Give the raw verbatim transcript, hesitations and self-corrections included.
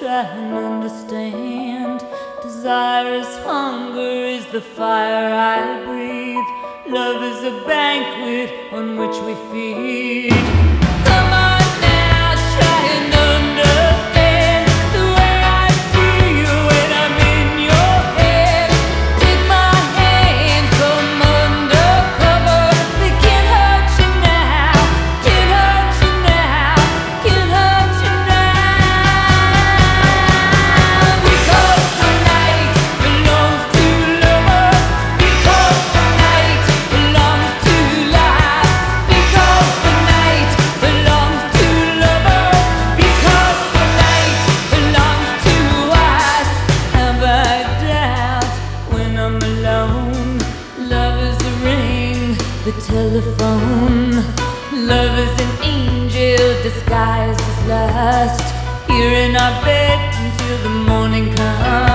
try and understand. Desire is hunger, is the fire I breathe. Love is a banquet on which we feed. Come on now, try and understand the way I feel when I'm in your head. Take my hand from undercover. They can't hurt you now, can't hurt you now, can't hurt you now. Because the night belongs to lovers. Because the night belongs to life. Because the night belongs to lovers. Because the night belongs to us. Have I doubt when I'm alone? Love is the ring, the telephone. Love is an angel disguised as lust. Here in our bed until the morning comes.